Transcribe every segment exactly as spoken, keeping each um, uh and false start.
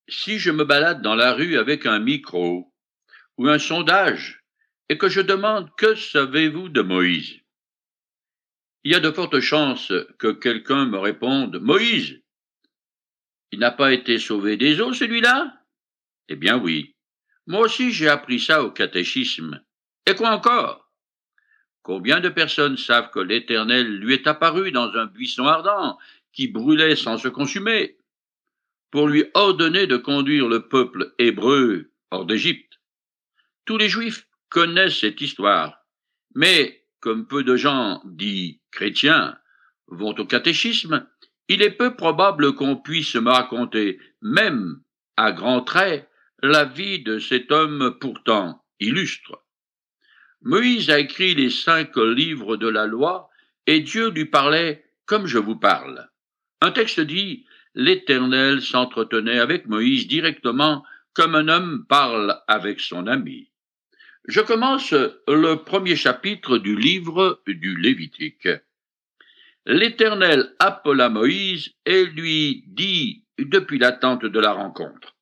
Si je me balade dans la rue avec un micro ou un sondage et que je demande « Que savez-vous de Moïse ?» il y a de fortes chances que quelqu'un me réponde « Moïse, il n'a pas été sauvé des eaux, celui-là ?» Eh bien oui, moi aussi j'ai appris ça au catéchisme. Et quoi encore? Combien de personnes savent que l'Éternel lui est apparu dans un buisson ardent qui brûlait sans se consumer, pour lui ordonner de conduire le peuple hébreu hors d'Égypte? Tous les Juifs connaissent cette histoire, mais comme peu de gens dits chrétiens vont au catéchisme, il est peu probable qu'on puisse me raconter, même à grands traits, la vie de cet homme pourtant illustre. Moïse a écrit les cinq livres de la loi et Dieu lui parlait comme je vous parle. Un texte dit « L'Éternel s'entretenait avec Moïse directement comme un homme parle avec son ami ». Je commence le premier chapitre du livre du Lévitique. L'Éternel appela Moïse et lui dit depuis la tente de la rencontre.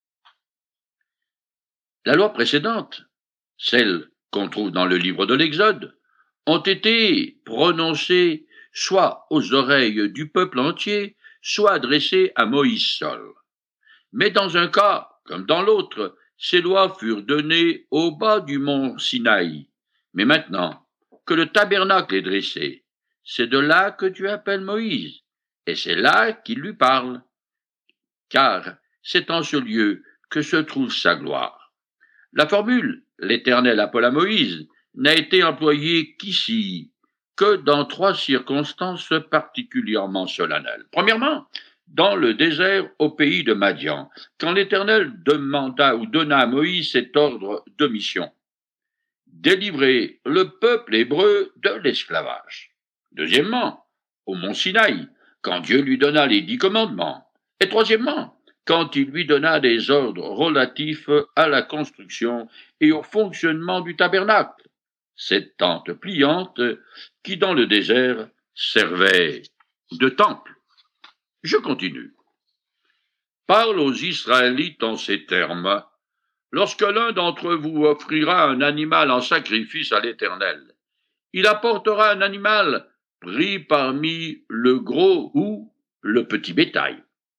La loi précédente, celle qu'on trouve dans le livre de l'Exode, ont été prononcées soit aux oreilles du peuple entier, soit adressées à Moïse seul. Mais dans un cas, comme dans l'autre, ces lois furent données au bas du mont Sinaï. Mais maintenant que le tabernacle est dressé, c'est de là que Dieu appelle Moïse, et c'est là qu'il lui parle, car c'est en ce lieu que se trouve sa gloire. La formule « l'Éternel appela Moïse » n'a été employée qu'ici, que dans trois circonstances particulièrement solennelles. Premièrement, dans le désert au pays de Madian, quand l'Éternel demanda ou donna à Moïse cet ordre de mission: délivrer le peuple hébreu de l'esclavage. Deuxièmement, au mont Sinaï, quand Dieu lui donna les dix commandements. Et troisièmement, quand il lui donna des ordres relatifs à la construction et au fonctionnement du tabernacle, cette tente pliante qui, dans le désert, servait de temple. Je continue. Parle aux Israélites en ces termes: lorsque l'un d'entre vous offrira un animal en sacrifice à l'Éternel, il apportera un animal pris parmi le gros ou le petit bétail.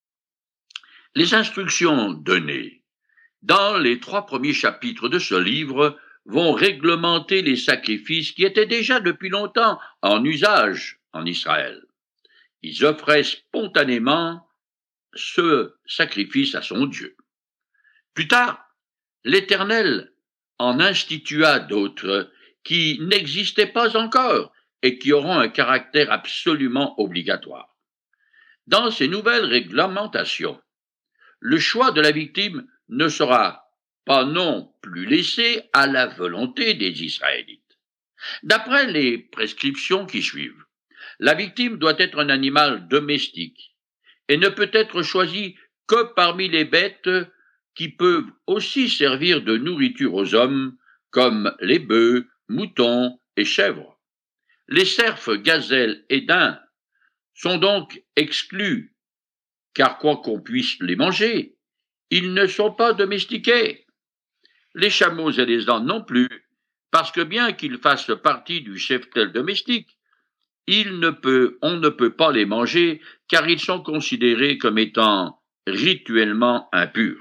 Les instructions données dans les trois premiers chapitres de ce livre vont réglementer les sacrifices qui étaient déjà depuis longtemps en usage en Israël. Ils offraient spontanément ce sacrifice à son Dieu. Plus tard, l'Éternel en institua d'autres qui n'existaient pas encore et qui auront un caractère absolument obligatoire. Dans ces nouvelles réglementations, le choix de la victime ne sera pas non plus laissé à la volonté des Israélites. D'après les prescriptions qui suivent, la victime doit être un animal domestique et ne peut être choisie que parmi les bêtes qui peuvent aussi servir de nourriture aux hommes, comme les bœufs, moutons et chèvres. Les cerfs, gazelles et daims sont donc exclus, car quoi qu'on puisse les manger, ils ne sont pas domestiqués. Les chameaux et les ânes non plus, parce que bien qu'ils fassent partie du cheptel domestique, il ne peut, on ne peut pas les manger, car ils sont considérés comme étant rituellement impurs.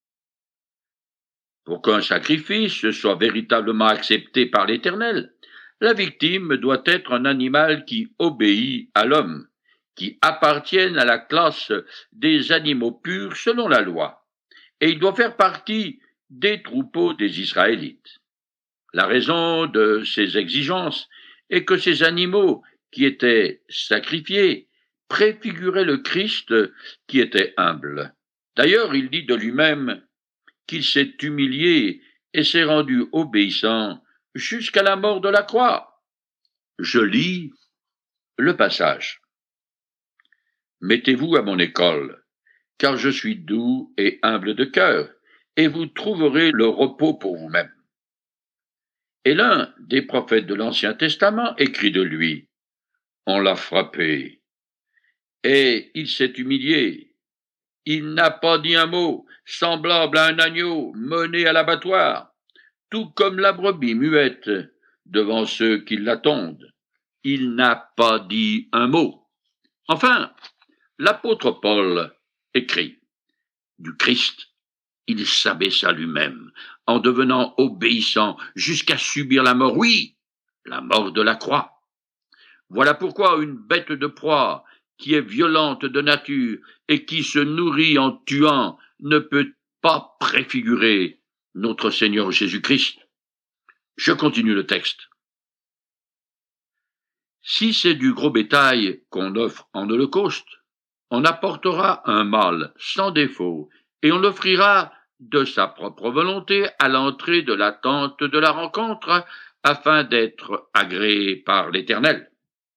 Pour qu'un sacrifice soit véritablement accepté par l'Éternel, la victime doit être un animal qui obéit à l'homme, qui appartienne à la classe des animaux purs selon la loi, et il doit faire partie des troupeaux des Israélites. La raison de ces exigences est que ces animaux qui étaient sacrifiés préfiguraient le Christ qui était humble. D'ailleurs, il dit de lui-même qu'il s'est humilié et s'est rendu obéissant jusqu'à la mort de la croix. Je lis le passage. Mettez-vous à mon école, car je suis doux et humble de cœur, et vous trouverez le repos pour vous-même. Et l'un des prophètes de l'Ancien Testament écrit de lui: on l'a frappé, et il s'est humilié, Il n'a pas dit un mot, semblable à un agneau mené à l'abattoir, tout comme la brebis muette devant ceux qui l'attendent. Il n'a pas dit un mot. Enfin, l'apôtre Paul écrit du Christ. Il s'abaissa lui-même en devenant obéissant jusqu'à subir la mort, oui, la mort de la croix. Voilà pourquoi une bête de proie qui est violente de nature et qui se nourrit en tuant ne peut pas préfigurer notre Seigneur Jésus-Christ. Je continue le texte. Si c'est du gros bétail qu'on offre en holocauste, on apportera un mâle sans défaut et on l'offrira de sa propre volonté à l'entrée de la tente de la rencontre afin d'être agréé par l'Éternel.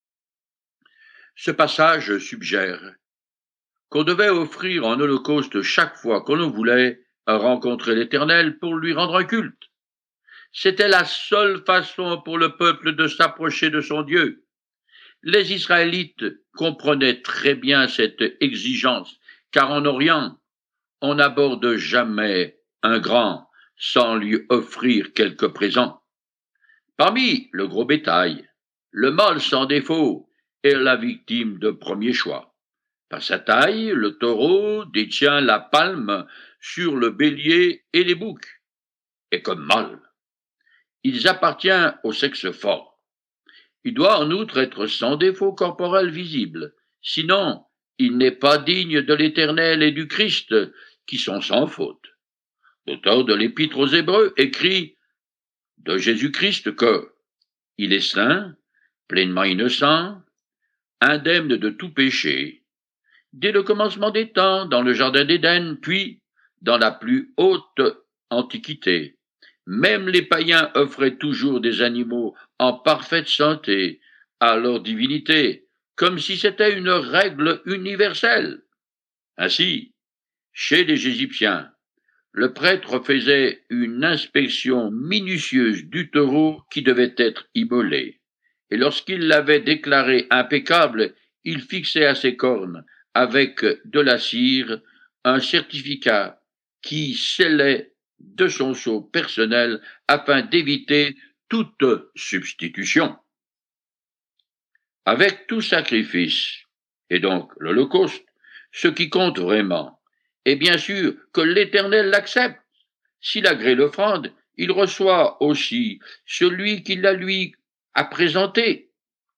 Ce passage suggère qu'on devait offrir en holocauste chaque fois qu'on voulait rencontrer l'Éternel pour lui rendre un culte. C'était la seule façon pour le peuple de s'approcher de son Dieu. Les Israélites comprenaient très bien cette exigence, car en Orient, on n'aborde jamais un grand sans lui offrir quelques présents. Parmi le gros bétail, le mâle sans défaut est la victime de premier choix. Par sa taille, le taureau détient la palme sur le bélier et les boucs. Et comme mâle, il appartient au sexe fort. Il doit en outre être sans défaut corporel visible, sinon il n'est pas digne de l'Éternel et du Christ, qui sont sans faute. L'auteur de l'Épître aux Hébreux écrit de Jésus-Christ que il est saint, pleinement innocent, indemne de tout péché, dès le commencement des temps, dans le jardin d'Éden, puis dans la plus haute antiquité. Même les païens offraient toujours des animaux en parfaite santé à leur divinité, comme si c'était une règle universelle. Ainsi, chez les Égyptiens, le prêtre faisait une inspection minutieuse du taureau qui devait être immolé, et lorsqu'il l'avait déclaré impeccable, il fixait à ses cornes, avec de la cire, un certificat qui scellait de son sceau personnel afin d'éviter toute substitution. Avec tout sacrifice, et donc l'Holocauste, ce qui compte vraiment, est bien sûr que l'Éternel l'accepte. S'il agrée l'offrande, il reçoit aussi celui qui la lui a présenté.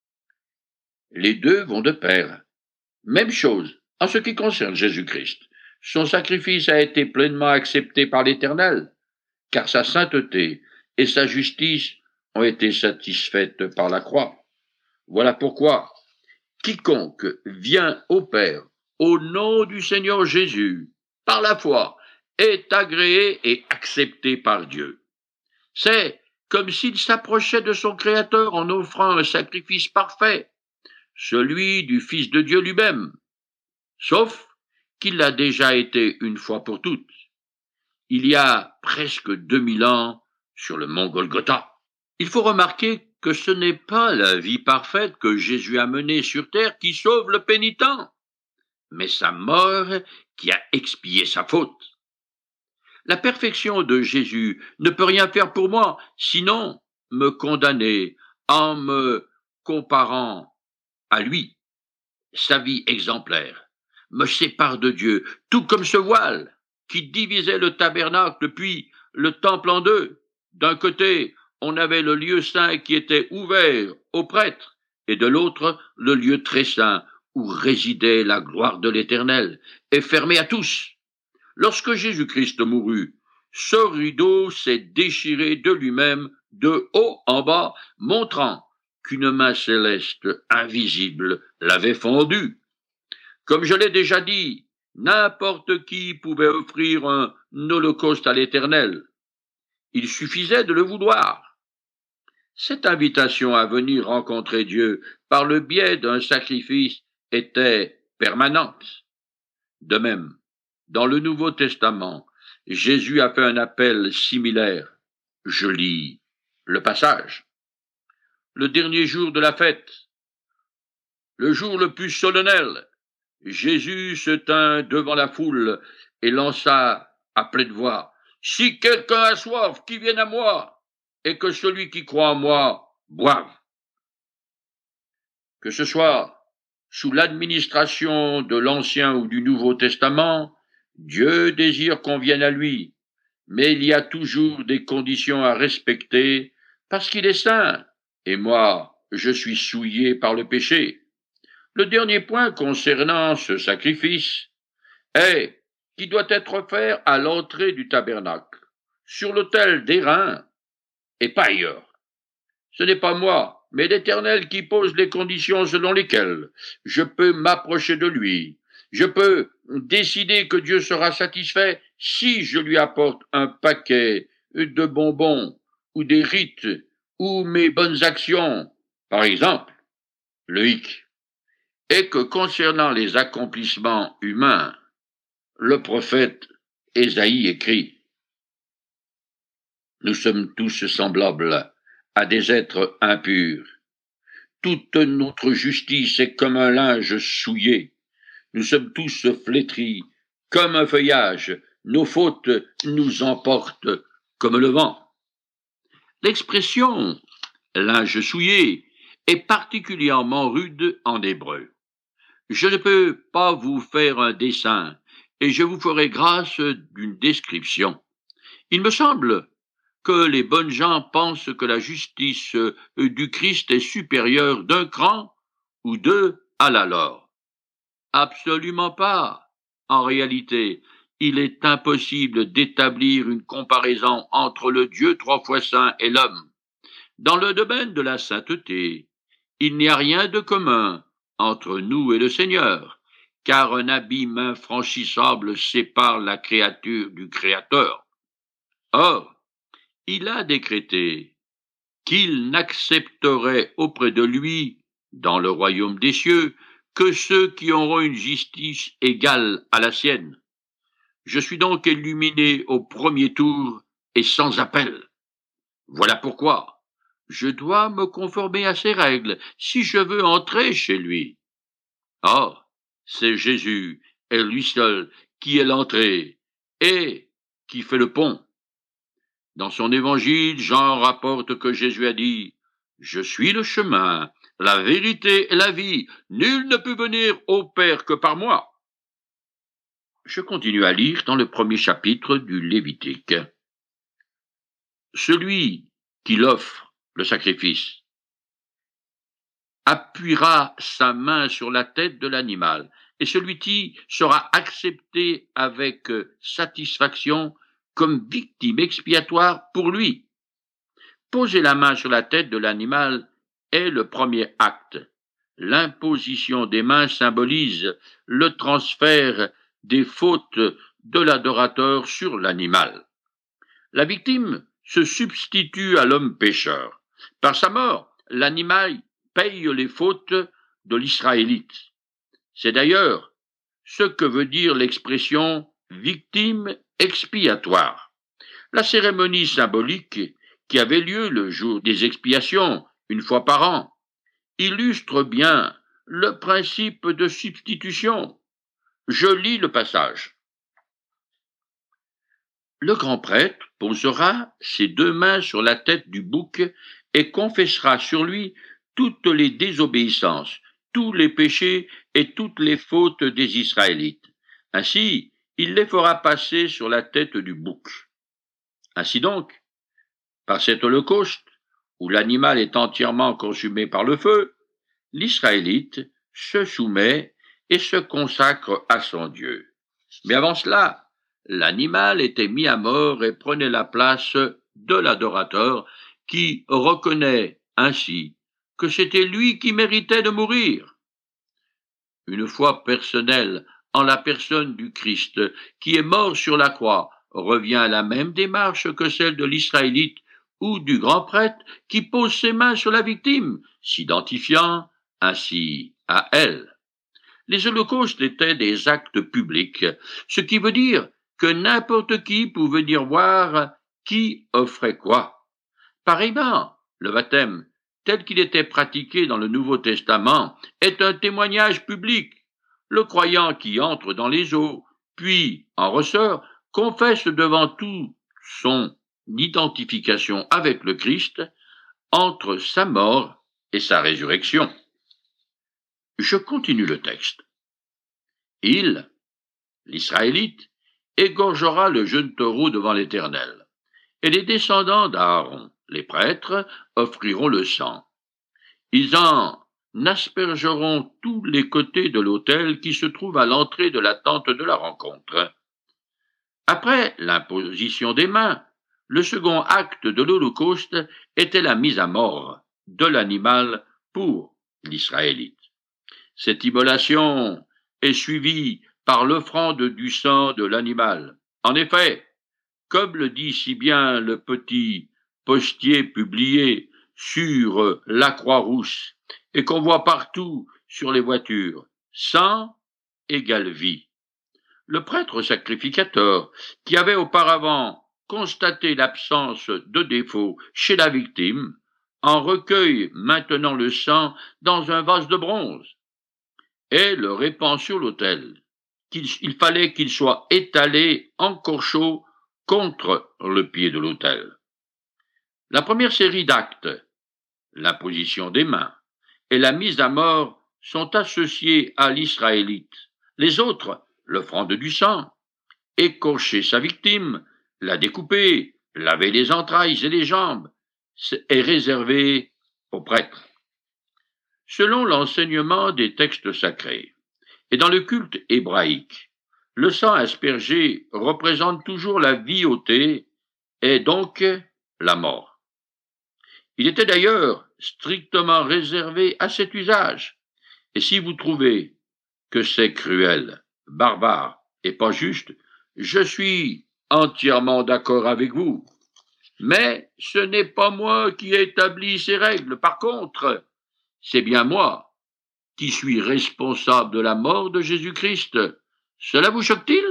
Les deux vont de pair. Même chose en ce qui concerne Jésus-Christ. Son sacrifice a été pleinement accepté par l'Éternel, car sa sainteté et sa justice ont été satisfaites par la croix. Voilà pourquoi quiconque vient au Père au nom du Seigneur Jésus, par la foi, est agréé et accepté par Dieu. C'est comme s'il s'approchait de son Créateur en offrant un sacrifice parfait, celui du Fils de Dieu lui-même, sauf qu'il l'a déjà été une fois pour toutes, il y a presque deux mille ans sur le mont Golgotha. Il faut remarquer que ce n'est pas la vie parfaite que Jésus a menée sur terre qui sauve le pénitent, mais sa mort qui a expié sa faute. La perfection de Jésus ne peut rien faire pour moi, sinon me condamner en me comparant à lui. Sa vie exemplaire me sépare de Dieu, tout comme ce voile qui divisait le tabernacle puis le temple en deux. D'un côté, on avait le lieu saint qui était ouvert aux prêtres, et de l'autre, le lieu très saint où résidait la gloire de l'Éternel, et fermé à tous. Lorsque Jésus-Christ mourut, ce rideau s'est déchiré de lui-même de haut en bas, montrant qu'une main céleste invisible l'avait fendu. Comme je l'ai déjà dit, n'importe qui pouvait offrir un holocauste à l'Éternel. Il suffisait de le vouloir. Cette invitation à venir rencontrer Dieu par le biais d'un sacrifice était permanente. De même, dans le Nouveau Testament, Jésus a fait un appel similaire. Je lis le passage. Le dernier jour de la fête, le jour le plus solennel, Jésus se tint devant la foule et lança à pleine voix: « Si quelqu'un a soif, qu'il vienne à moi, et que celui qui croit en moi boive. » Que ce soit sous l'administration de l'Ancien ou du Nouveau Testament, Dieu désire qu'on vienne à lui, mais il y a toujours des conditions à respecter parce qu'il est saint, et moi, je suis souillé par le péché. Le dernier point concernant ce sacrifice est qu'il doit être fait à l'entrée du tabernacle, sur l'autel d'airain et pas ailleurs. Ce n'est pas moi, mais l'Éternel qui pose les conditions selon lesquelles je peux m'approcher de lui. Je peux décider que Dieu sera satisfait si je lui apporte un paquet de bonbons ou des rites ou mes bonnes actions, par exemple, le hic. Et que concernant les accomplissements humains, le prophète Ésaïe écrit: « Nous sommes tous semblables à des êtres impurs. Toute notre justice est comme un linge souillé. Nous sommes tous flétris comme un feuillage. Nos fautes nous emportent comme le vent. » L'expression « linge souillé » est particulièrement rude en hébreu. Je ne peux pas vous faire un dessin, et je vous ferai grâce d'une description. Il me semble que les bonnes gens pensent que la justice du Christ est supérieure d'un cran ou deux à la leur. Absolument pas. En réalité, il est impossible d'établir une comparaison entre le Dieu trois fois saint et l'homme. Dans le domaine de la sainteté, il n'y a rien de commun entre nous et le Seigneur, car un abîme infranchissable sépare la créature du Créateur. Or, il a décrété qu'il n'accepterait auprès de lui, dans le royaume des cieux, que ceux qui auront une justice égale à la sienne. Je suis donc illuminé au premier tour et sans appel. Voilà pourquoi je dois me conformer à ses règles si je veux entrer chez lui. Or, c'est Jésus et lui seul qui est l'entrée et qui fait le pont. Dans son évangile, Jean rapporte que Jésus a dit: « Je suis le chemin, la vérité et la vie. Nul ne peut venir au Père que par moi. » Je continue à lire dans le premier chapitre du Lévitique. Celui qui l'offre, le sacrifice, appuiera sa main sur la tête de l'animal, et celui-ci sera accepté avec satisfaction comme victime expiatoire pour lui. Poser la main sur la tête de l'animal est le premier acte. L'imposition des mains symbolise le transfert des fautes de l'adorateur sur l'animal. La victime se substitue à l'homme pécheur. Par sa mort, l'animal paye les fautes de l'Israélite. C'est d'ailleurs ce que veut dire l'expression victime expiatoire. La cérémonie symbolique qui avait lieu le jour des expiations, une fois par an, illustre bien le principe de substitution. Je lis le passage. Le grand prêtre posera ses deux mains sur la tête du bouc et confessera sur lui toutes les désobéissances, tous les péchés et toutes les fautes des Israélites. Ainsi, il les fera passer sur la tête du bouc. Ainsi donc, par cet holocauste, où l'animal est entièrement consumé par le feu, l'Israélite se soumet et se consacre à son Dieu. Mais avant cela, l'animal était mis à mort et prenait la place de l'adorateur qui reconnaît ainsi que c'était lui qui méritait de mourir. Une foi personnelle en la personne du Christ qui est mort sur la croix revient à la même démarche que celle de l'Israélite ou du grand prêtre qui pose ses mains sur la victime, s'identifiant ainsi à elle. Les holocaustes étaient des actes publics, ce qui veut dire que n'importe qui pouvait venir voir qui offrait quoi. Pareillement, le baptême, tel qu'il était pratiqué dans le Nouveau Testament, est un témoignage public. le croyant qui entre dans les eaux, puis en ressort, confesse devant tout son identification avec le Christ entre sa mort et sa résurrection. Je continue le texte. Il, l'Israélite, égorgera le jeune taureau devant l'Éternel, et les descendants d'Aaron, les prêtres, offriront le sang. Ils en aspergeront tous les côtés de l'autel qui se trouve à l'entrée de la tente de la rencontre. Après l'imposition des mains, le second acte de l'Holocauste était la mise à mort de l'animal pour l'Israélite. Cette immolation est suivie par l'offrande du sang de l'animal. En effet, comme le dit si bien le petit postier publié sur la Croix-Rousse et qu'on voit partout sur les voitures, sang égale vie. Le prêtre sacrificateur, qui avait auparavant constaté l'absence de défaut chez la victime, en recueille maintenant le sang dans un vase de bronze et le répand sur l'autel. Il, il fallait qu'il soit étalé encore chaud contre le pied de l'autel. La première série d'actes, l'imposition des mains et la mise à mort, sont associés à l'Israélite. Les autres, l'offrande du sang, écorcher sa victime, la découper, laver les entrailles et les jambes, est réservé aux prêtres. Selon l'enseignement des textes sacrés et dans le culte hébraïque, le sang aspergé représente toujours la vie ôtée et donc la mort. Il était d'ailleurs strictement réservé à cet usage. Et si vous trouvez que c'est cruel, barbare et pas juste, je suis entièrement d'accord avec vous. Mais ce n'est pas moi qui établis ces règles. Par contre, c'est bien moi qui suis responsable de la mort de Jésus-Christ. Cela vous choque-t-il?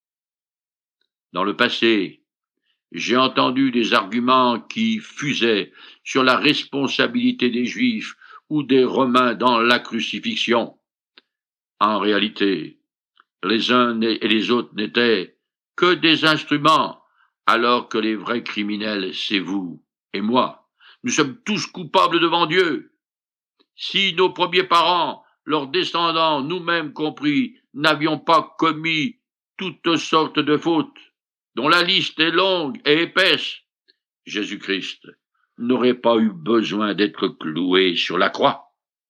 Dans le passé, j'ai entendu des arguments qui fusaient sur la responsabilité des Juifs ou des Romains dans la crucifixion. En réalité, les uns et les autres n'étaient que des instruments, alors que les vrais criminels, c'est vous et moi. Nous sommes tous coupables devant Dieu. Si nos premiers parents, leurs descendants, nous-mêmes compris, n'avions pas commis toutes sortes de fautes, dont la liste est longue et épaisse, Jésus-Christ n'aurait pas eu besoin d'être cloué sur la croix.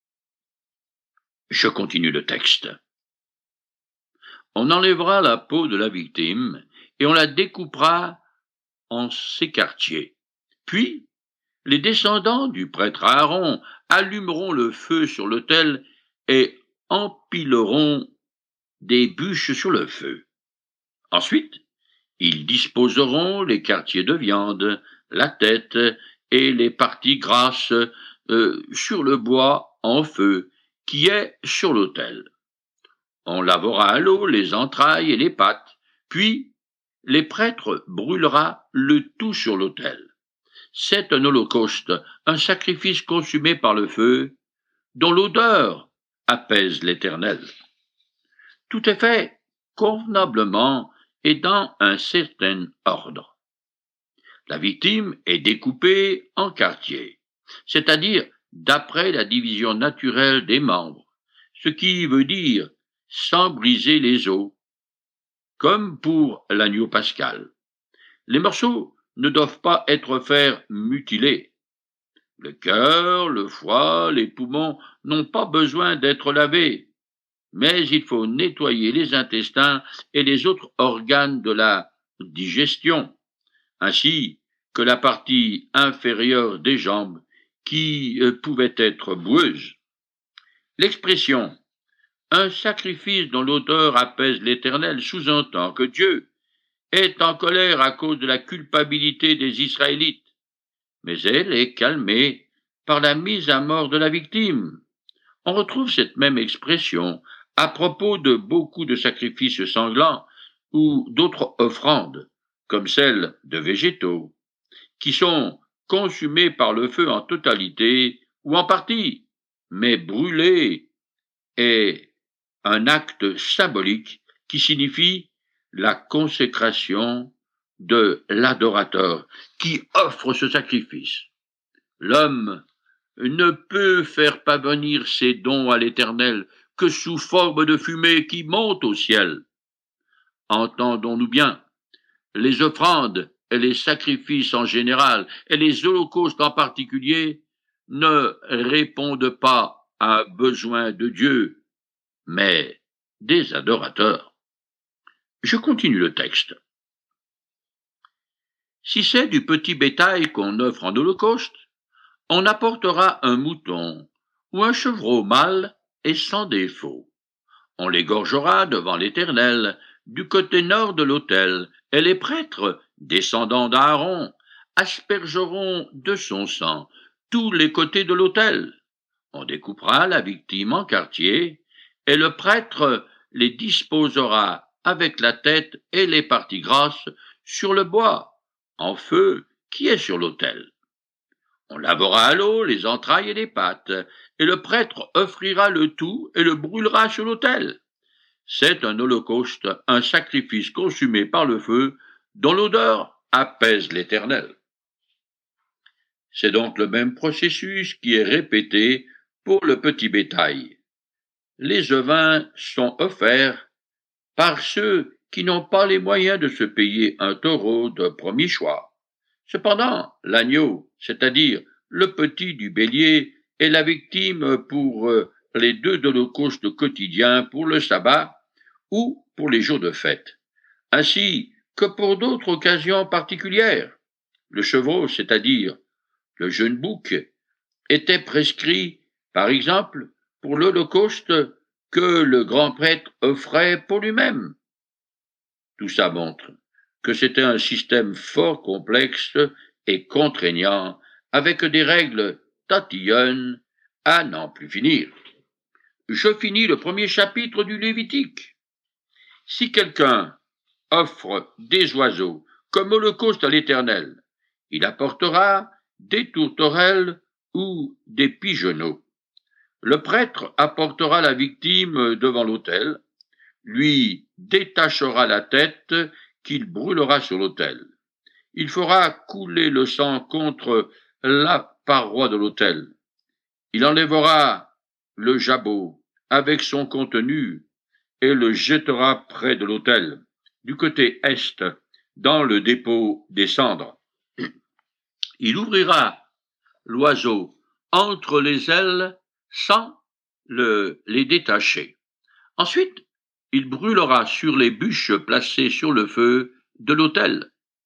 Je continue le texte. On enlèvera la peau de la victime et on la découpera en ses quartiers. Puis, les descendants du prêtre Aaron allumeront le feu sur l'autel et empileront des bûches sur le feu. Ensuite, ils disposeront les quartiers de viande, la tête et les parties grasses euh, sur le bois en feu qui est sur l'autel. On lavera à l'eau les entrailles et les pattes, puis les prêtres brûlera le tout sur l'autel. C'est un holocauste, un sacrifice consumé par le feu, dont l'odeur apaise l'Éternel. Tout est fait convenablement et dans un certain ordre. La victime est découpée en quartiers, c'est-à-dire d'après la division naturelle des membres, ce qui veut dire sans briser les os, comme pour l'agneau pascal. Les morceaux ne doivent pas être faits mutilés. Le cœur, le foie, les poumons n'ont pas besoin d'être lavés, mais il faut nettoyer les intestins et les autres organes de la digestion, ainsi que la partie inférieure des jambes qui euh, pouvait être boueuse. L'expression « un sacrifice dont l'odeur apaise l'Éternel » sous-entend que Dieu est en colère à cause de la culpabilité des Israélites, mais elle est calmée par la mise à mort de la victime. On retrouve cette même expression à propos de beaucoup de sacrifices sanglants ou d'autres offrandes, comme celles de végétaux, qui sont consumés par le feu en totalité ou en partie, mais brûlés et un acte symbolique qui signifie la consécration de l'adorateur qui offre ce sacrifice. L'homme ne peut faire parvenir ses dons à l'Éternel que sous forme de fumée qui monte au ciel. Entendons-nous bien, les offrandes et les sacrifices en général et les holocaustes en particulier ne répondent pas à un besoin de Dieu, mais des adorateurs. Je continue le texte. Si c'est du petit bétail qu'on offre en holocauste, on apportera un mouton ou un chevreau mâle et sans défaut. On l'égorgera devant l'Éternel du côté nord de l'autel, et les prêtres, descendants d'Aaron, aspergeront de son sang tous les côtés de l'autel. On découpera la victime en quartiers, et le prêtre les disposera avec la tête et les parties grasses sur le bois, en feu, qui est sur l'autel. On lavera à l'eau les entrailles et les pattes, et le prêtre offrira le tout et le brûlera sur l'autel. C'est un holocauste, un sacrifice consumé par le feu, dont l'odeur apaise l'Éternel. C'est donc le même processus qui est répété pour le petit bétail. Les ovins sont offerts par ceux qui n'ont pas les moyens de se payer un taureau de premier choix. Cependant, l'agneau, c'est-à-dire le petit du bélier, est la victime pour les deux holocaustes quotidiens, pour le sabbat ou pour les jours de fête, ainsi que pour d'autres occasions particulières. Le chevreau, c'est-à-dire le jeune bouc, était prescrit, par exemple, pour l'holocauste que le grand prêtre offrait pour lui-même. Tout ça montre que c'était un système fort complexe et contraignant, avec des règles tatillonnes à n'en plus finir. Je finis le premier chapitre du Lévitique. Si quelqu'un offre des oiseaux comme holocauste à l'Éternel, il apportera des tourterelles ou des pigeonneaux. Le prêtre apportera la victime devant l'autel, lui détachera la tête qu'il brûlera sur l'autel. Il fera couler le sang contre la paroi de l'autel. Il enlèvera le jabot avec son contenu et le jettera près de l'autel, du côté est, dans le dépôt des cendres. Il ouvrira l'oiseau entre les ailes sans le, les détacher. Ensuite, il brûlera sur les bûches placées sur le feu de l'autel.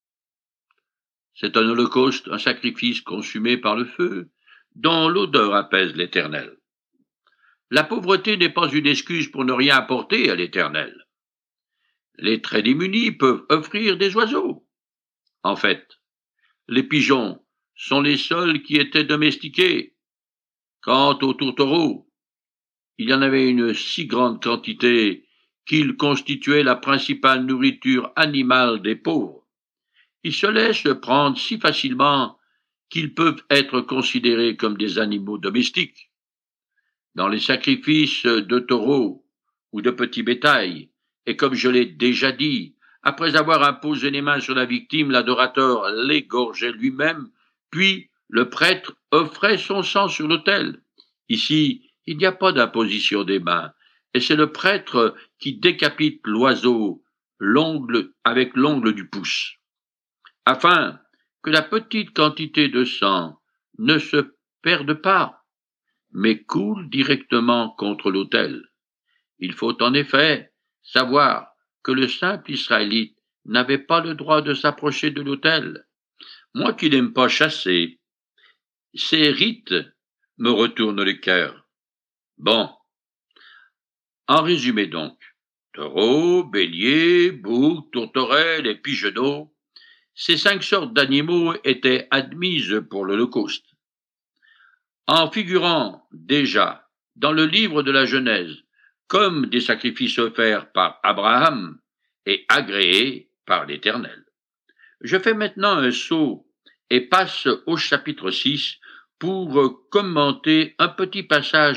C'est un holocauste, un sacrifice consumé par le feu, dont l'odeur apaise l'Éternel. La pauvreté n'est pas une excuse pour ne rien apporter à l'Éternel. Les très démunis peuvent offrir des oiseaux. En fait, les pigeons sont les seuls qui étaient domestiqués. Quant aux tourtereaux, il y en avait une si grande quantité qu'ils constituaient la principale nourriture animale des pauvres. Ils se laissent prendre si facilement qu'ils peuvent être considérés comme des animaux domestiques. Dans les sacrifices de taureaux ou de petits bétail, et comme je l'ai déjà dit, après avoir imposé les mains sur la victime, l'adorateur l'égorgeait lui-même, puis le prêtre offrait son sang sur l'autel. Ici, il n'y a pas d'imposition des mains, et c'est le prêtre qui décapite l'oiseau l'ongle avec l'ongle du pouce, afin que la petite quantité de sang ne se perde pas, mais coule directement contre l'autel. Il faut en effet savoir que le simple Israélite n'avait pas le droit de s'approcher de l'autel. Moi qui n'aime pas chasser, ces rites me retournent le cœur. Bon, en résumé donc, taureau, bélier, bouc, tourterelle et pigeonneau, ces cinq sortes d'animaux étaient admises pour l'Holocauste. En figurant déjà dans le livre de la Genèse comme des sacrifices offerts par Abraham et agréés par l'Éternel. Je fais maintenant un saut et passe au chapitre six pour commenter un petit passage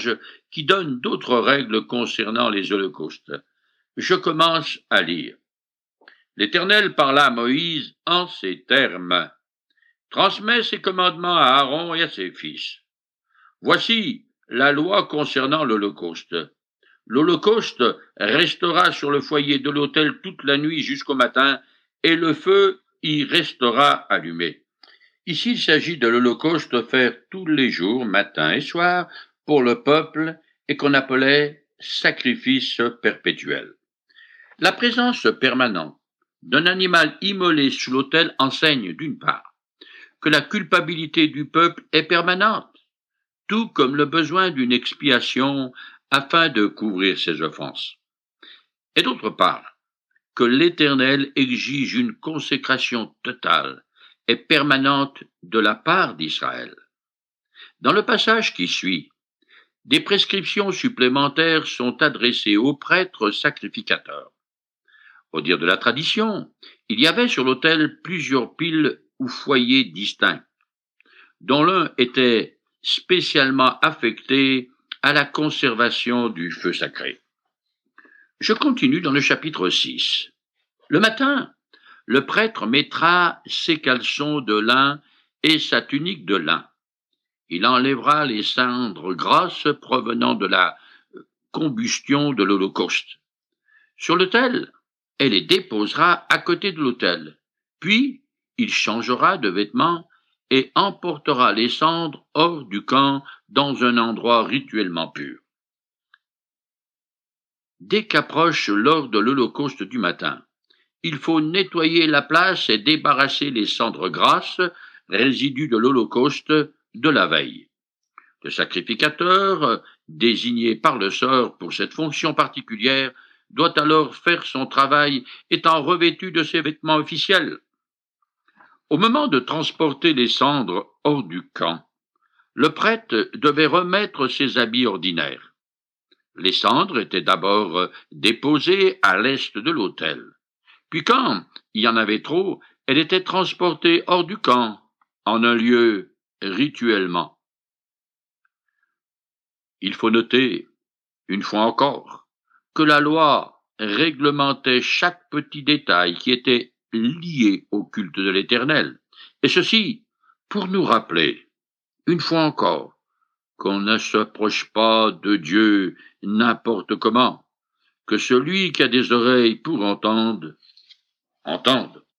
qui donne d'autres règles concernant les holocaustes. Je commence à lire. L'Éternel parla à Moïse en ces termes. Transmets ces commandements à Aaron et à ses fils. Voici la loi concernant l'Holocauste. L'Holocauste restera sur le foyer de l'autel toute la nuit jusqu'au matin, et le feu y restera allumé. Ici, il s'agit de l'Holocauste offert tous les jours, matin et soir, pour le peuple, et qu'on appelait sacrifice perpétuel. La présence permanente d'un animal immolé sous l'autel enseigne, d'une part, que la culpabilité du peuple est permanente, tout comme le besoin d'une expiation afin de couvrir ses offenses. Et d'autre part, que l'Éternel exige une consécration totale et permanente de la part d'Israël. Dans le passage qui suit, des prescriptions supplémentaires sont adressées aux prêtres sacrificateurs. Au dire de la tradition, il y avait sur l'autel plusieurs piles ou foyers distincts, dont l'un était spécialement affecté à la conservation du feu sacré. Je continue dans le chapitre six. Le matin, le prêtre mettra ses caleçons de lin et sa tunique de lin. Il enlèvera les cendres grasses provenant de la combustion de l'Holocauste. Sur l'autel, elle les déposera à côté de l'autel. Puis, il changera de vêtements et emportera les cendres hors du camp dans un endroit rituellement pur. Dès qu'approche l'heure de l'Holocauste du matin, il faut nettoyer la place et débarrasser les cendres grasses, résidus de l'Holocauste de la veille. Le sacrificateur, désigné par le sort pour cette fonction particulière, doit alors faire son travail étant revêtu de ses vêtements officiels. Au moment de transporter les cendres hors du camp, le prêtre devait remettre ses habits ordinaires. Les cendres étaient d'abord déposées à l'est de l'autel. Puis quand il y en avait trop, elles étaient transportées hors du camp, en un lieu rituellement. Il faut noter, une fois encore, que la loi réglementait chaque petit détail qui était lié au culte de l'Éternel, et ceci pour nous rappeler, une fois encore, qu'on ne s'approche pas de Dieu n'importe comment, que celui qui a des oreilles pour entendre, entende.